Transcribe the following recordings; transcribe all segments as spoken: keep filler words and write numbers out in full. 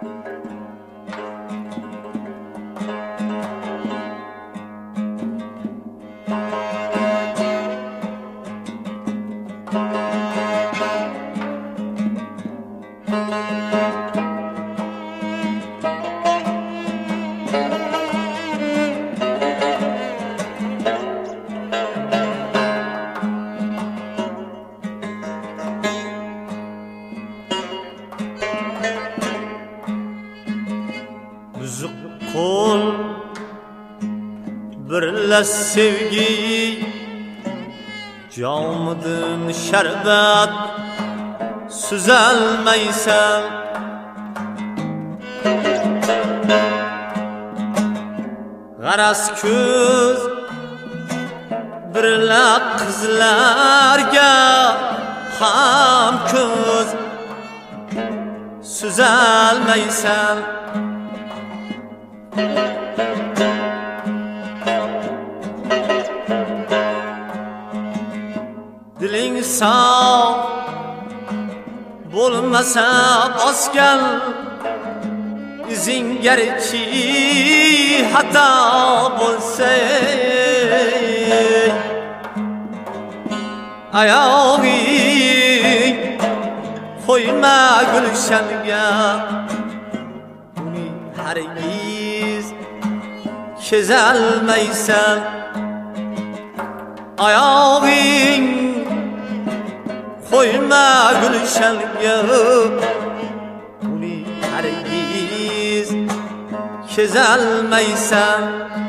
Kul birla sevgi Camıdın şerbet süzelmeysen Garas köz birla kızlarga ham köz süzelmeysen Diling sağ bo'lmasa bosgan izing garchi xato bo'lsa oyog'ing qo'yma gulshanga uni hargiz kezolmaysan oyog'ing qo'yma gulshanga uni hargiz kezolmaysan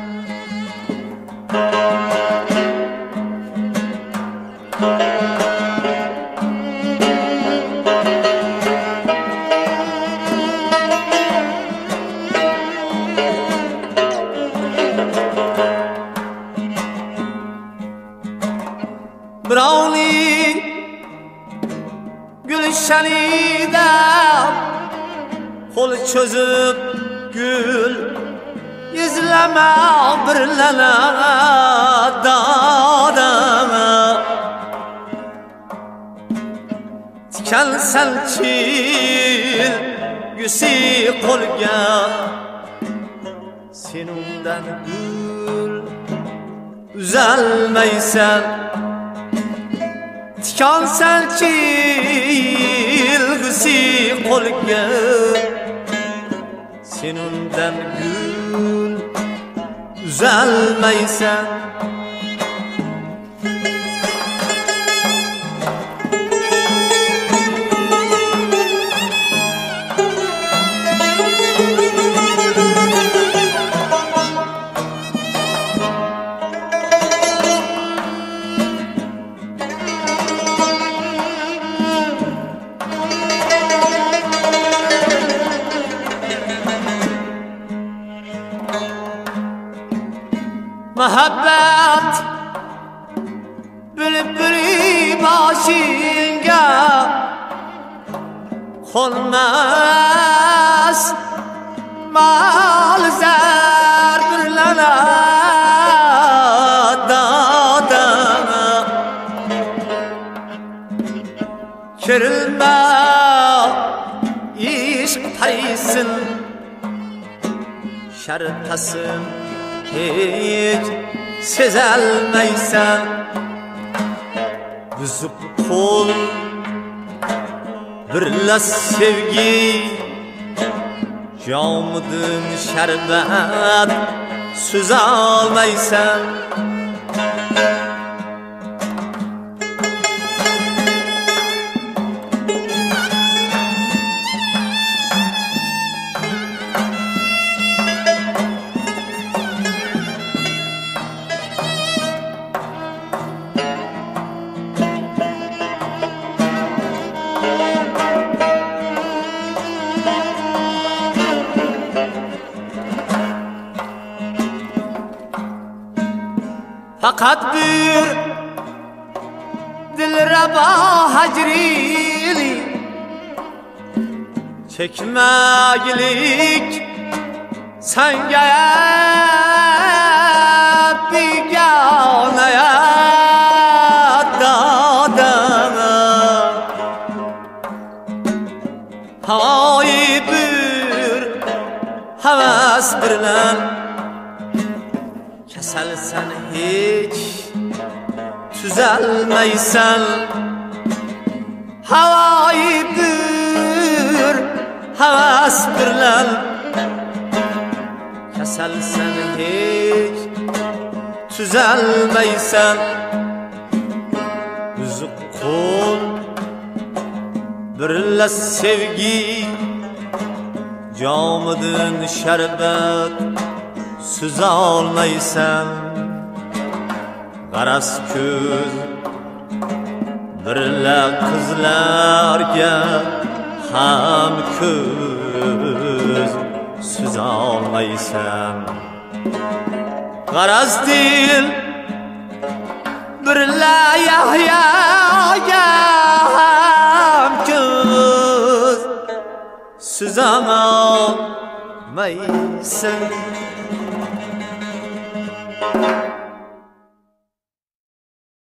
birovning gulshanida qo'l cho'zib gul izlama birlana dodama tikansan chilgusi qo'lga sen undan gul uzolmaysan Tikansan chilgusi qo'lga sen undan gul uzolmaysan Muhabbat bülbülü başınga konmaz mal zar birlana dadana Kerilme işq taysin şartasın hiç sezolmaysan buzib qo'l birla sevgi jomidin sharbat so'zolmaysan Fakat bir dilraba hacrili çekmegilik sanga biganaya dadana Havayı bir havas bilan kasalsan hech tuzalmaysan havoyi bir havas bilan kasalsan hech tuzalmaysan uzuq qo'l birla sevgi jomidin sharbat suzolmaysan g'araz ko'z birla qizlarga ham ko'z suzolmaysan g'araz dil birla Yahyoga ham ko'z suzolmaysan